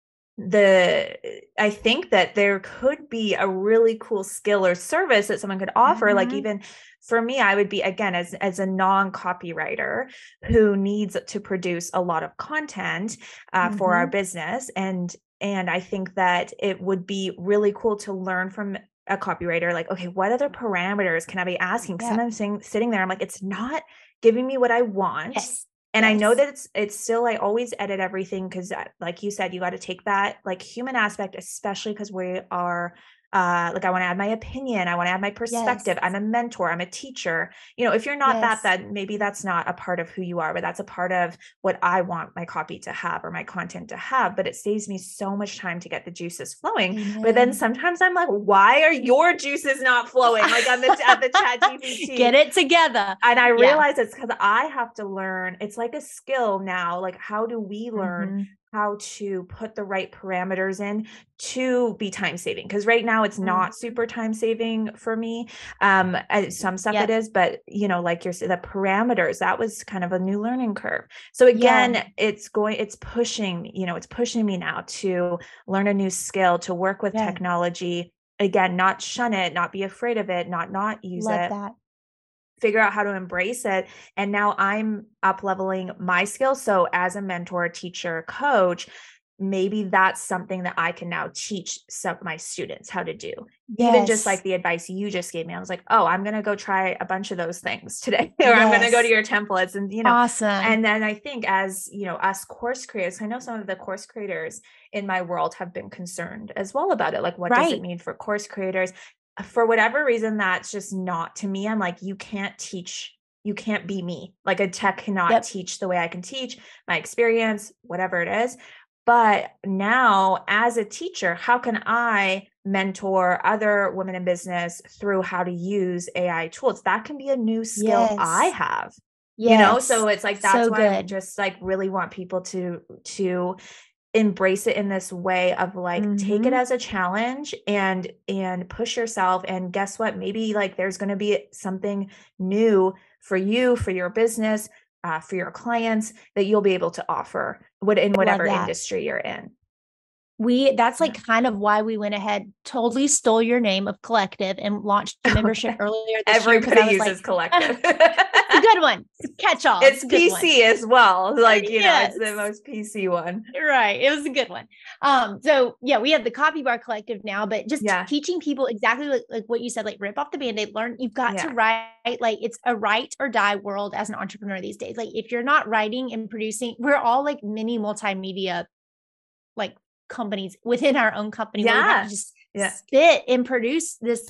the, I think that there could be a really cool skill or service that someone could offer. Mm-hmm. Like even for me, I would be, again, as, as a non-copywriter who needs to produce a lot of content uh, mm-hmm. for our business. And, and I think that it would be really cool to learn from a copywriter, like, okay, what other parameters can I be asking? Because yeah. sometimes sitting, sitting there, I'm like, it's not giving me what I want. Yes. And yes. I know that it's, it's still, I always edit everything. Cause like you said, you got to take that like human aspect, especially because we are uh, like, I want to add my opinion. I want to add my perspective. Yes. I'm a mentor. I'm a teacher. You know, if you're not yes. that, then maybe that's not a part of who you are, but that's a part of what I want my copy to have or my content to have. But it saves me so much time to get the juices flowing. Amen. But then sometimes I'm like, why are your juices not flowing? Like on the, at the Chat G P T. Get it together. And I realize yeah. it's because I have to learn. It's like a skill now. Like, how do we learn mm-hmm. how to put the right parameters in to be time saving? Because right now it's not super time saving for me. Um, some stuff yep. it is, but you know, like you're saying, the parameters, that was kind of a new learning curve. So again, yeah. it's going, it's pushing, you know, it's pushing me now to learn a new skill, to work with yeah. technology. Again, not shun it, not be afraid of it, not not use Love it. That. Figure out how to embrace it. And now I'm up leveling my skills. So as a mentor, teacher, coach, maybe that's something that I can now teach some my students how to do. Yes. Even just like the advice you just gave me. I was like, oh, I'm going to go try a bunch of those things today, or yes. I'm going to go to your templates and, you know, awesome. And then I think as, you know, us course creators, I know some of the course creators in my world have been concerned as well about it. Like, what right. does it mean for course creators? For whatever reason, that's just not to me. I'm like, you can't teach, you can't be me. Like a tech cannot yep. teach the way I can teach, my experience, whatever it is. But now as a teacher, how can I mentor other women in business through how to use A I tools? That can be a new skill yes. I have, yes. you know? So it's like, that's so why good. I just like really want people to, to embrace it in this way of like, mm-hmm. take it as a challenge and, and push yourself. And guess what? Maybe like there's going to be something new for you, for your business, uh, for your clients that you'll be able to offer what in whatever industry you're in. We, that's like yeah. kind of why we went ahead, totally stole your name of Collective and launched a membership okay. earlier this Everybody year. uses like, Collective. It's a good one. It's a catch-all. It's, it's P C one. As well. Like, you yes. know, it's the most P C one. Right. It was a good one. Um, so yeah, we have the Copy Bar Collective now, but just yeah. teaching people exactly like, like what you said, like rip off the Band-Aid, learn, you've got yeah. to write, like it's a write or die world as an entrepreneur these days. Like if you're not writing and producing, we're all like mini multimedia, like companies within our own company yeah. where we have to just yeah. sit and produce this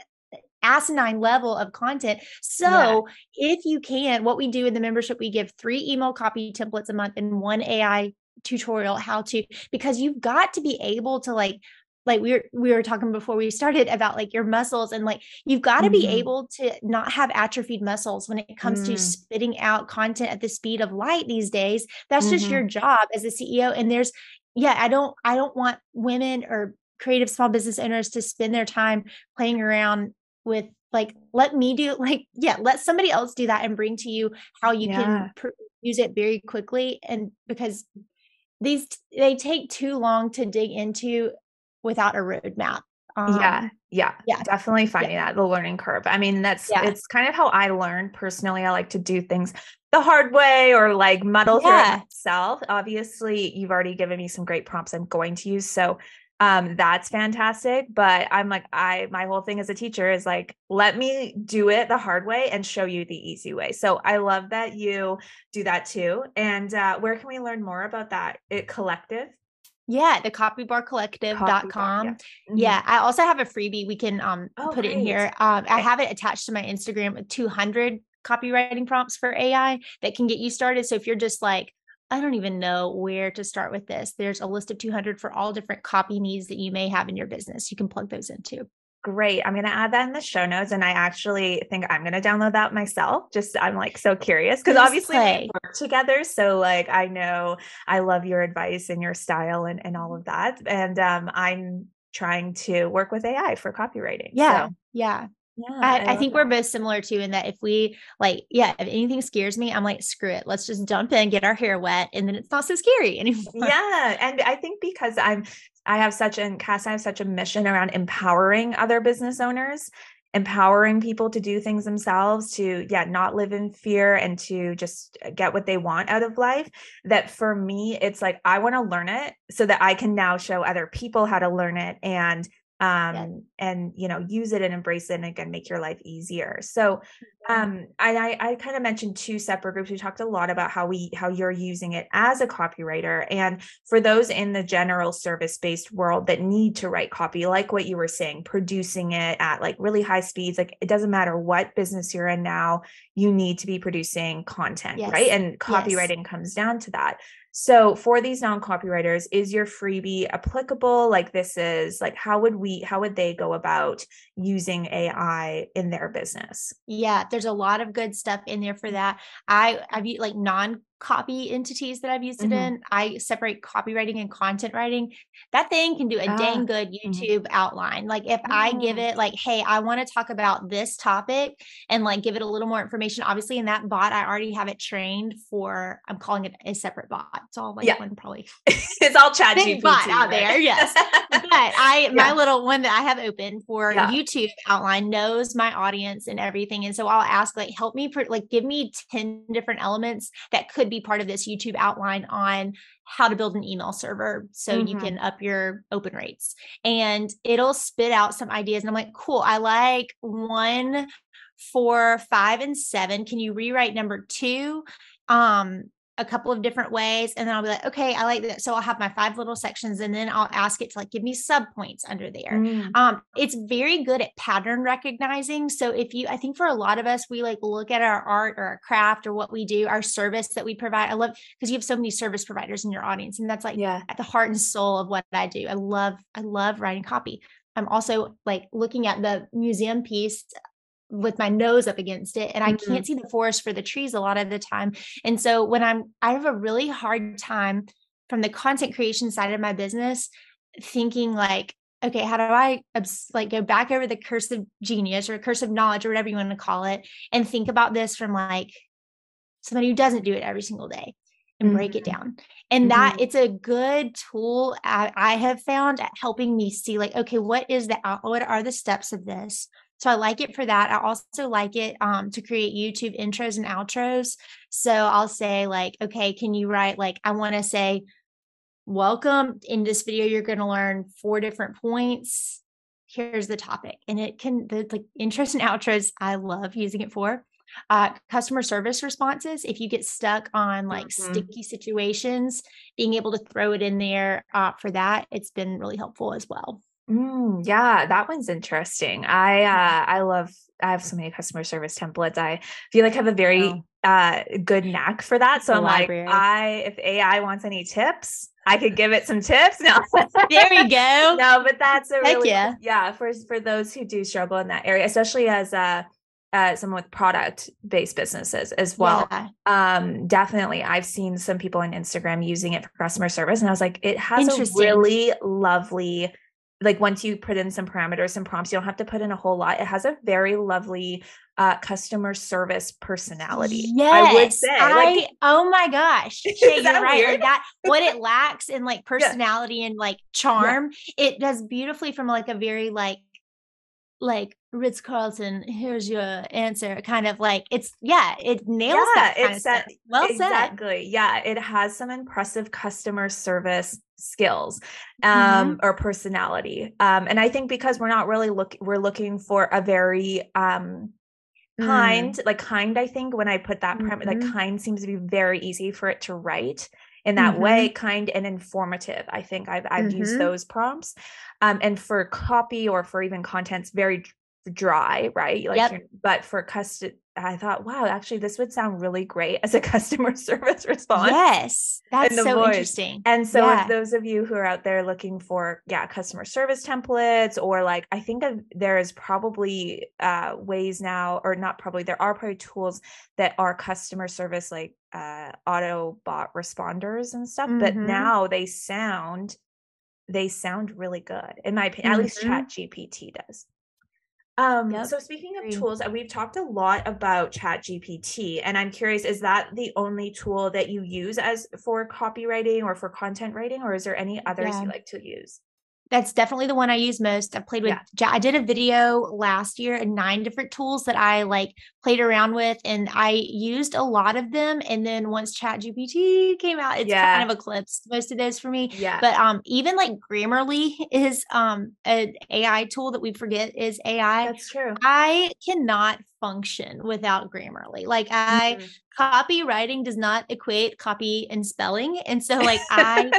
asinine level of content. So yeah. if you can, what we do in the membership, we give three email copy templates a month and one A I tutorial how to, because you've got to be able to like, like we were, we were talking before we started about like your muscles and like, you've got to mm-hmm. be able to not have atrophied muscles when it comes mm. to spitting out content at the speed of light these days. That's mm-hmm. just your job as a C E O. And there's, yeah, I don't, I don't want women or creative small business owners to spend their time playing around with like, let me do like, yeah, let somebody else do that and bring to you how you yeah. can pr- use it very quickly. And because these, they take too long to dig into without a roadmap. Um, yeah, yeah, yeah, definitely finding yeah. that the learning curve. I mean, that's, yeah. it's kind of how I learn personally. I like to do things the hard way or like muddle yeah. through it myself. Obviously you've already given me some great prompts I'm going to use. So Um, that's fantastic. But I'm like, I, my whole thing as a teacher is like, let me do it the hard way and show you the easy way. So I love that you do that too. And uh, where can we learn more about that? It collective? Yeah, the copybar collective dot com. Yeah. Mm-hmm. Yeah. I also have a freebie we can um Oh, put it in great. here. Um, I Okay. have it attached to my Instagram with two hundred copywriting prompts for A I that can get you started. So if you're just like, I don't even know where to start with this, there's a list of two hundred for all different copy needs that you may have in your business. You can plug those into. Great. I'm going to add that in the show notes. And I actually think I'm going to download that myself. Just, I'm like so curious because obviously we work together. So like, I know I love your advice and your style and, and all of that. And um, I'm trying to work with A I for copywriting. Yeah. So. Yeah. Yeah, I, I, I think that. We're both similar too, in that if we like, yeah, if anything scares me, I'm like, screw it. Let's just jump in, get our hair wet. And then it's not so scary anymore. Yeah. And I think because I'm, I have such an Cass, I have such a mission around empowering other business owners, empowering people to do things themselves, to, yeah, not live in fear and to just get what they want out of life. That for me, it's like, I want to learn it so that I can now show other people how to learn it and um yeah. and you know use it and embrace it and again make your life easier. So um I I kind of mentioned two separate groups. We talked a lot about how we how you're using it as a copywriter, and for those in the general service-based world that need to write copy, like what you were saying, producing it at like really high speeds, like it doesn't matter what business you're in now, you need to be producing content. Yes. Right? And copywriting yes. comes down to that. So for these non-copywriters, is your freebie applicable? Like this is like, how would we, how would they go about using A I in their business? Yeah, there's a lot of good stuff in there for that. I, I've used like non-copy entities that I've used it mm-hmm. in. I separate copywriting and content writing. That thing can do a ah, dang good YouTube mm-hmm. outline. Like if mm-hmm. I give it like, hey, I want to talk about this topic and like give it a little more information, obviously in that bot, I already have it trained for, I'm calling it a separate bot. It's all like yeah. one probably. It's all chat G P T bot out there. Yes. But I, my yeah. little one that I have open for yeah. YouTube outline knows my audience and everything. And so I'll ask, like, help me, per, like, give me ten different elements that could be part of this YouTube outline on how to build an email server so mm-hmm. you can up your open rates. And it'll spit out some ideas. And I'm like, cool. I like one, four, five, and seven. Can you rewrite number two? Um, a couple of different ways. And then I'll be like, okay, I like that. So I'll have my five little sections and then I'll ask it to like, give me sub points under there. Mm. Um, it's very good at pattern recognizing. So if you, I think for a lot of us, we like look at our art or our craft or what we do, our service that we provide. I love, because you have so many service providers in your audience. And that's like yeah. at the heart and soul of what I do. I love, I love writing copy. I'm also like looking at the museum piece with my nose up against it and I mm-hmm. can't see the forest for the trees a lot of the time. And so when I'm, I have a really hard time from the content creation side of my business, thinking like, okay, how do I like go back over the curse of genius or curse of knowledge or whatever you want to call it and think about this from like somebody who doesn't do it every single day and mm-hmm. break it down. And mm-hmm. that it's a good tool I, I have found at helping me see like, okay, what is the, what are the steps of this? So I like it for that. I also like it um, to create YouTube intros and outros. So I'll say like, okay, can you write like, I want to say, welcome in this video, you're going to learn four different points. Here's the topic. And it can, the like intros and outros, I love using it for. Uh, customer service responses. If you get stuck on like mm-hmm. sticky situations, being able to throw it in there uh, for that, it's been really helpful as well. Mm, yeah, that one's interesting. I, uh, I love, I have so many customer service templates. I feel like I have a very, oh. uh, good knack for that. So the I'm library. like, I, if A I wants any tips, I could give it some tips. No, there we go. No, but that's a Heck really, yeah. yeah, for, for those who do struggle in that area, especially as a, uh, someone with product based businesses as well. Yeah. Um, definitely. I've seen some people on Instagram using it for customer service and I was like, it has a really lovely, like once you put in some parameters and prompts, you don't have to put in a whole lot. It has a very lovely uh, customer service personality. Yes, I would say. I, like, oh my gosh, Shay, you're right. Like that, what it lacks in like personality yeah. and like charm, yeah. it does beautifully from like a very like like Ritz Carlton, here's your answer. Kind of like it's yeah, it nails Yeah, that kind of it's stuff. that Well said. exactly. Yeah, it has some impressive customer service skills um Mhm. or personality. Um and I think because we're not really look we're looking for a very um kind, Mm. like kind, I think when I put that prem like Mhm. kind seems to be very easy for it to write in that way, Mhm. kind and informative. I think I've I've used Mhm. those prompts. Um, and for copy or for even content's very d- dry, right? Like, Yep. you're, but for custom, I thought, wow, actually, this would sound really great as a customer service response Yes. in That's the so voice. interesting. And so if Yeah. those of you who are out there looking for, yeah, customer service templates, or like, I think of, there is probably uh, ways now, or not probably, there are probably tools that are customer service, like uh, auto bot responders and stuff, but Mhm. now they sound, they sound really good in my opinion, at least Mhm. Chat G P T does. Um, Yep. so speaking of Agreed. tools, uh, we've talked a lot about Chat G P T, and I'm curious, is that the only tool that you use as for copywriting or for content writing, or is there any others you Yeah. like to use? That's definitely the one I use most. I played with Yeah. Ja I did a video last year and nine different tools that I, like, played around with, and I used a lot of them, and then once ChatGPT came out, it's kind Yeah. of eclipsed most of those for me, Yeah. but, um, even, like, Grammarly is, um, an A I tool that we forget is A I. That's true. I cannot function without Grammarly. Like, I Mhm. copywriting does not equate copy and spelling, and so, like, I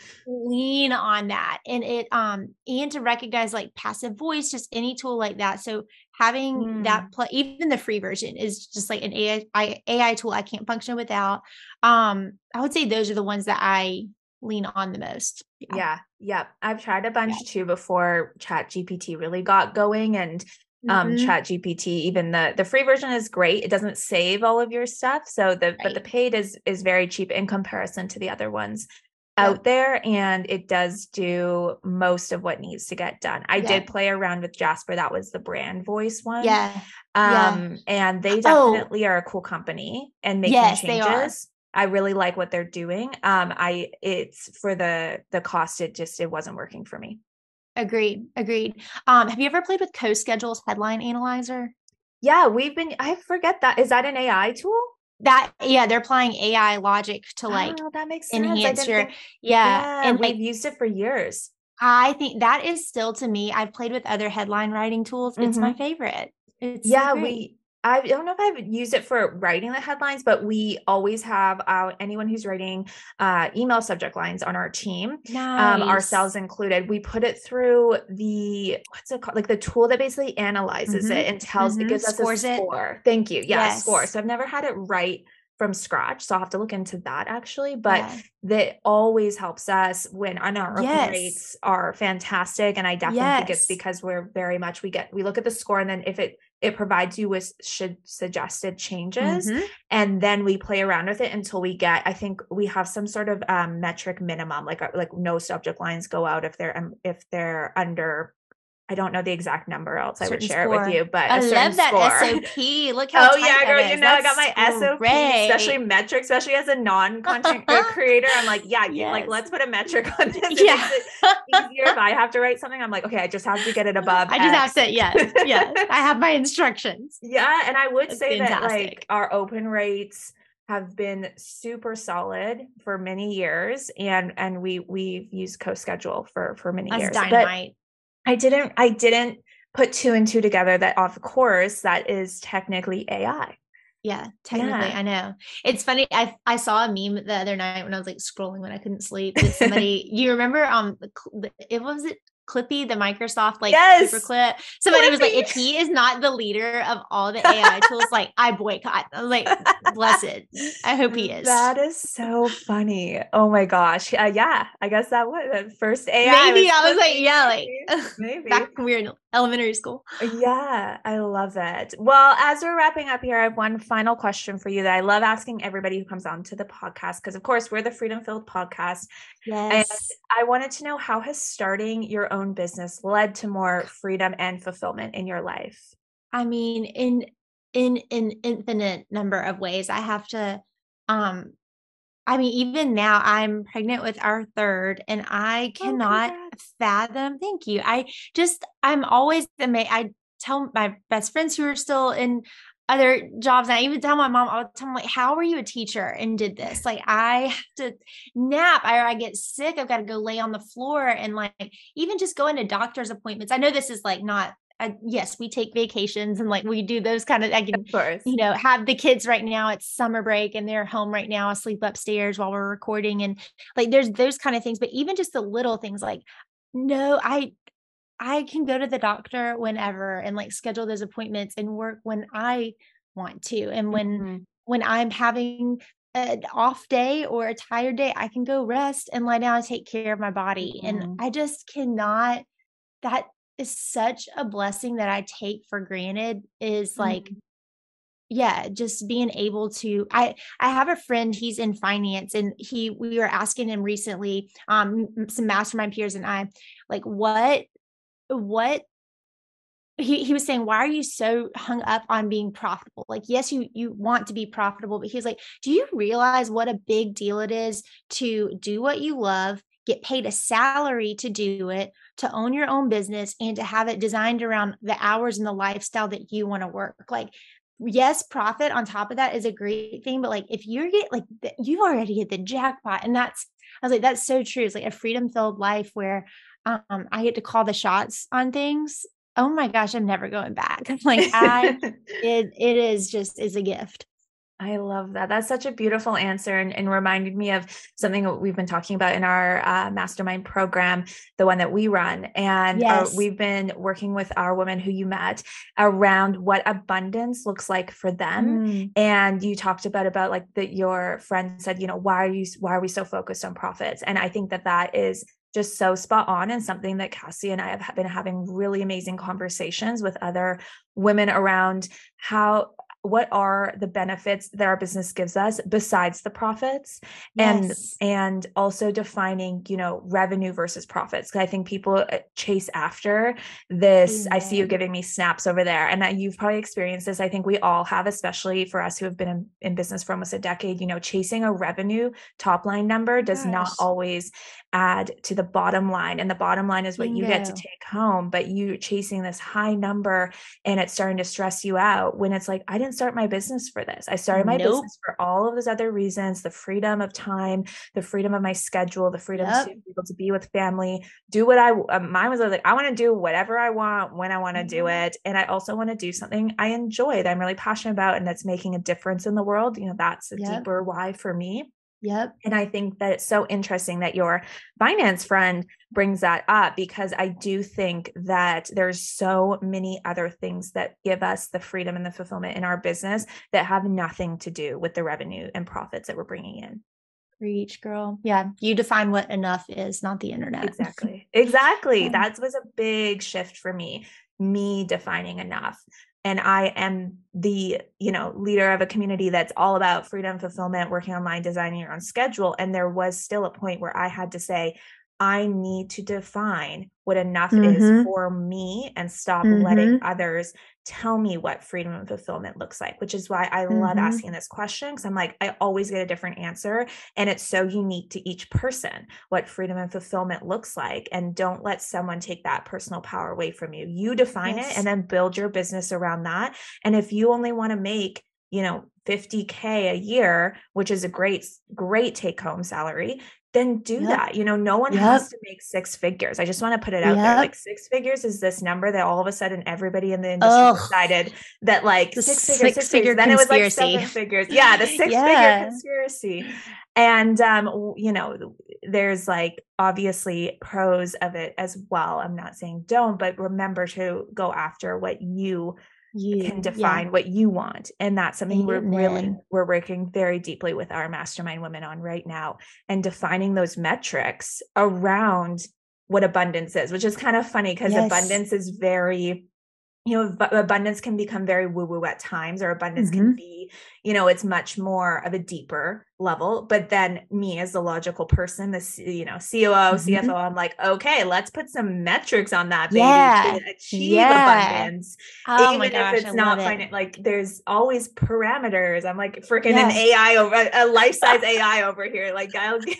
lean on that and it um and to recognize like passive voice, just any tool like that. So having that Mm. pl- even the free version is just like an A I A I tool I can't function without. Um, I would say those are the ones that I lean on the most. Yeah. Yeah, yep. I've tried a Yeah. bunch too before Chat G P T really got going, and um Mhm. Chat G P T, even the the free version is great. It doesn't save all of your stuff, so the but the Right. paid is is very cheap in comparison to the other ones out Yep. there, and it does do most of what needs to get done. I did Yep. play around with Jasper, that was the brand voice one. Yeah. Yeah. Um and they Oh, definitely are a cool company and making yes, they are. changes. I really like what they're doing. Um, I it's for the the cost, it just it wasn't working for me. Agreed. Agreed. Um, have you ever played with CoSchedule's headline analyzer? Yeah, we've been I forget that. Is that an A I tool? That yeah, they're applying A I logic to, like, Oh, that makes sense. I enhance didn't your think yeah, yeah, and, we've like, used it for years. I think that is still to me I've played with other headline writing tools, it's my Mhm. favorite. It's so Yeah, great. we I don't know if I've used it for writing the headlines, but we always have uh, anyone who's writing uh, email subject lines on our team, um, Nice. ourselves included. We put it through the what's it called? Like the tool that basically analyzes it Mhm. and tells it Mhm. gives us a Scores it. score. Thank you. Yeah, a score. Yes. So I've never had it write from scratch, so I'll have to look into that actually. But Yeah. that always helps us when and our open Yes. rates are fantastic. And I definitely think it's Yes. because we're very much we get we look at the score, and then if it it provides you with should suggested changes, Mhm. and then we play around with it until we get I think we have some sort of um, metric minimum, like uh, like no subject lines go out if they're um, if they're under, I don't know the exact number, else I would Certain share it with score. you, but I a certain love that score. S O P. Look how Oh tight yeah, that girl, you is. know, I got That's my S O P, especially great. metric, especially as a non-content uh, creator. I'm like, yeah, get, like Yes. let's put a metric on this. It makes Yeah. it easier if I have to write something. I'm like, okay, I just have to get it above I just have X. to yes, yes. I have my instructions. Yeah, and I would That's say that like fantastic. our open rates have been super solid for many years, and and we we've used CoSchedule for for many That's years. But dynamite. I didn't I didn't put two and two together that of course that is technically A I. Yeah, technically, Yeah. I know. It's funny, I I saw a meme the other night when I was, like, scrolling when I couldn't sleep that somebody you remember, um, the cl the it was it Clippy, the Microsoft, like, Yes. paperclip? Somebody was like, "If Clippy. he is not the leader of all the A I tools, like, I boycott." I was like, "Blessed. I hope he is." That is so funny. Oh my gosh. Uh, yeah, I guess that was the first A I Maybe, was I was like, Clippy, yeah, like, maybe. Maybe. back when we were in elementary school. Yeah, I love it. Well, as we're wrapping up here, I have one final question for you that I love asking everybody who comes on to the podcast, because of course we're the Freedom Filled podcast. And Yes. I wanted to know, how has starting your own business led to more freedom and fulfillment in your life? I mean, in in an infinite number of ways, I have to, um I mean, even now I'm pregnant with our third and I Oh, cannot congrats. fathom thank you. I just I'm always amazed. I tell my best friends who are still in other jobs. And I even tell my mom all the time, like, how are you a teacher and did this? Like, I have to nap, or I get sick. I've got to go lay on the floor, and like, even just going to doctor's appointments. I know this is like not, I, yes, we take vacations and like we do those kind of, I can, Of course. you know, have the kids right now, it's summer break and they're home right now, asleep upstairs while we're recording. And like, there's those kind of things, but even just the little things like, no, I, I can go to the doctor whenever and like schedule those appointments and work when I want to. And when, Mm-hmm. when I'm having an off day or a tired day, I can go rest and lie down and take care of my body. Mm-hmm. And I just cannot, that is such a blessing that I take for granted, is like, Mm-hmm. yeah, just being able to, I, I have a friend, he's in finance, and he, we were asking him recently, um, some mastermind peers and I, like, what, what he, he was saying, why are you so hung up on being profitable? Like, yes, you, you want to be profitable, but he's like, do you realize what a big deal it is to do what you love, get paid a salary to do it, to own your own business, and to have it designed around the hours and the lifestyle that you want to work? Like, yes, profit on top of that is a great thing, but like, if you're get like, you've already hit the jackpot. And that's, I was like, that's so true. It's like a freedom filled life where um, I get to call the shots on things. Oh my gosh, I'm never going back. Like, I, it, it is just, is a gift. I love that. That's such a beautiful answer, and, and reminded me of something that we've been talking about in our uh, mastermind program, the one that we run. And Yes. our, we've been working with our women who you met around what abundance looks like for them. Mm. And you talked about, about like that your friend said, you know, why are you, why are we so focused on profits? And I think that that is just so spot on, and something that Cassie and I have been having really amazing conversations with other women around how, what are the benefits that our business gives us besides the profits, Yes. and, and also defining, you know, revenue versus profits. Cause I think people chase after this. Amen. I see you giving me snaps over there, and that you've probably experienced this. I think we all have, especially for us who have been in, in business for almost a decade, you know, chasing a revenue top line number does Gosh. not always add to the bottom line. And the bottom line is what Bingo. you get to take home, but you chasing this high number and it's starting to stress you out, when it's like, I didn't start my business for this. I started my Nope. business for all of those other reasons: the freedom of time, the freedom of my schedule, the freedom Yep. to be able to be with family, do what I, um, mine was like, I want to do whatever I want, when I want to Mm-hmm. do it. And I also want to do something I enjoy, that I'm really passionate about, and that's making a difference in the world. You know, that's a Yep. deeper why for me. Yep. And I think that it's so interesting that your finance friend brings that up, because I do think that there's so many other things that give us the freedom and the fulfillment in our business that have nothing to do with the revenue and profits that we're bringing in. Preach, girl. Yeah. You define what enough is, not the internet. Exactly. Exactly. Yeah. That was a big shift for me, me defining enough. And I am the, you know, leader of a community that's all about freedom, fulfillment, working online, designing your own schedule. And there was still a point where I had to say, I need to define what enough Mhm. is for me, and stop Mhm. letting others tell me what freedom and fulfillment looks like, which is why I love Mhm. asking this question. Cause I'm like, I always get a different answer, and it's so unique to each person, what freedom and fulfillment looks like. And don't let someone take that personal power away from you. You define Yes. it, and then build your business around that. And if you only want to make, you know, fifty K a year, which is a great, great take home salary, then do Yep. that. You know, no one Yep. has to make six figures. I just want to put it out there. Yep. Like, six figures is this number that all of a sudden everybody in the industry Ugh. decided that like The six figures, six six-figure figures. Then it was like conspiracy. seven figures. Yeah. The six Yeah. figure conspiracy. And, um, w- you know, there's like obviously pros of it as well. I'm not saying don't, but remember to go after what you You can yeah. define, what you want. And that's something we're really, Amen. we're working very deeply with our mastermind women on right now, and defining those metrics around what abundance is, which is kind of funny, because Yes. abundance is very, you know, ab- abundance can become very woo woo at times, or abundance can Mhm. be, you know, it's much more of a deeper level. But then me as the logical person, the, C- you know, C O O, C F O, Mhm. I'm like, okay, let's put some metrics on that, baby, Yeah. to achieve Yeah. abundance. Oh Even my if gosh, I it's not love fin- it. like there's always parameters. I'm like freaking an Yeah. A I over a life size A I over here. Like, I'll get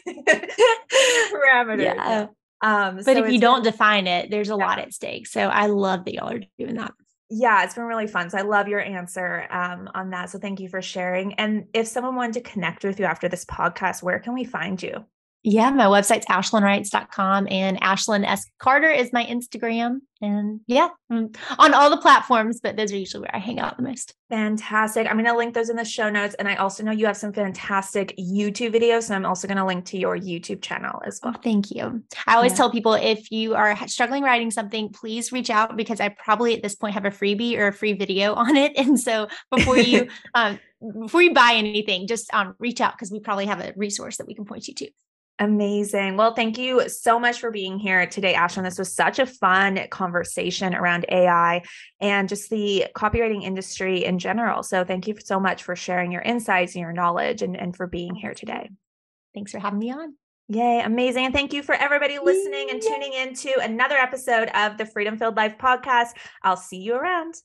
parameters. Yeah. Yeah. Um, But so if you it's don't really, define it, there's a lot yeah. at stake. So I love that y'all are doing that. Yeah, it's been really fun. So I love your answer um, on that. So thank you for sharing. And if someone wanted to connect with you after this podcast, where can we find you? Yeah, my website's ashlyn writes dot com and Ashlyn S. Carter is my Instagram. And yeah, I'm on all the platforms, but those are usually where I hang out the most. Fantastic. I'm going to link those in the show notes. And I also know you have some fantastic YouTube videos. So I'm also going to link to your YouTube channel as well. Oh, thank you. I always Yeah. tell people, if you are struggling writing something, please reach out, because I probably at this point have a freebie or a free video on it. And so before you, um, before you buy anything, just um, reach out, because we probably have a resource that we can point you to. Amazing. Well, thank you so much for being here today, Ashlyn. This was such a fun conversation around A I and just the copywriting industry in general. So thank you so much for sharing your insights and your knowledge and, and for being here today. Thanks for having me on. Yay. Amazing. And thank you for everybody listening and tuning in to another episode of the Freedom Filled Life podcast. I'll see you around.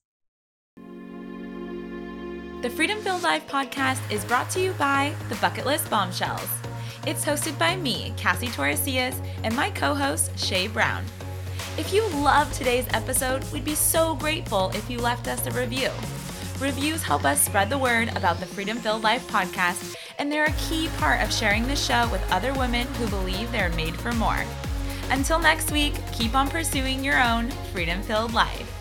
The Freedom Filled Life podcast is brought to you by the Bucket List Bombshells. It's hosted by me, Cassie Torresillas, and my co-host, Shay Brown. If you loved today's episode, we'd be so grateful if you left us a review. Reviews help us spread the word about the Freedom Filled Life podcast, and they're a key part of sharing the show with other women who believe they're made for more. Until next week, keep on pursuing your own freedom-filled life.